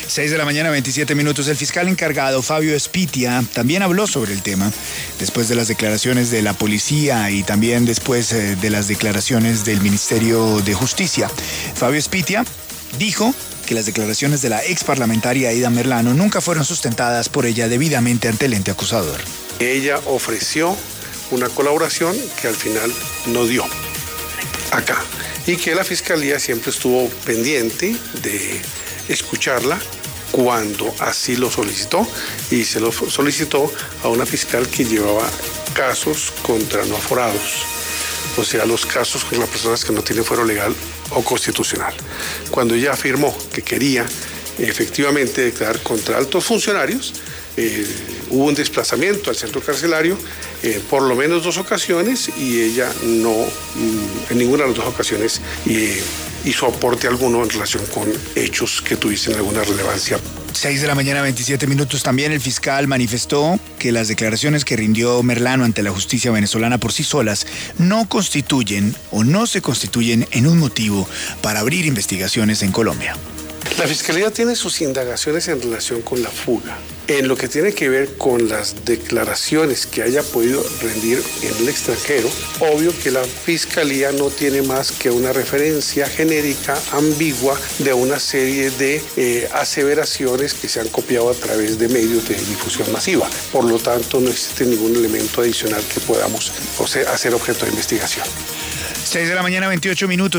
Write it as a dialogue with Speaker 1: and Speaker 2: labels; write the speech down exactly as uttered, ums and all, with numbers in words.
Speaker 1: seis de la mañana, veintisiete minutos. El fiscal encargado, Fabio Spitia, también habló sobre el tema después de las declaraciones de la policía y también después eh, de las declaraciones del Ministerio de Justicia. Fabio Spitia dijo que las declaraciones de la ex parlamentaria Aida Merlano nunca fueron sustentadas por ella debidamente ante el ente acusador.
Speaker 2: Ella ofreció una colaboración que al final no dio acá y que la Fiscalía siempre estuvo pendiente de escucharla cuando así lo solicitó, y se lo solicitó a una fiscal que llevaba casos contra no aforados, o sea, los casos con las personas que no tienen fuero legal o constitucional. Cuando ella afirmó que quería efectivamente declarar contra altos funcionarios, eh, hubo un desplazamiento al centro carcelario eh, por lo menos dos ocasiones, y ella no, en ninguna de las dos ocasiones, eh, hizo aporte alguno en relación con hechos que tuviesen alguna relevancia.
Speaker 1: seis de la mañana, veintisiete minutos. También el fiscal manifestó que las declaraciones que rindió Merlano ante la justicia venezolana por sí solas no constituyen o no se constituyen en un motivo para abrir investigaciones en Colombia.
Speaker 2: La Fiscalía tiene sus indagaciones en relación con la fuga. En lo que tiene que ver con las declaraciones que haya podido rendir en el extranjero, obvio que la Fiscalía no tiene más que una referencia genérica, ambigua, de una serie de eh, aseveraciones que se han copiado a través de medios de difusión masiva. Por lo tanto, no existe ningún elemento adicional que podamos o sea, hacer objeto de investigación.
Speaker 1: seis de la mañana, veintiocho minutos.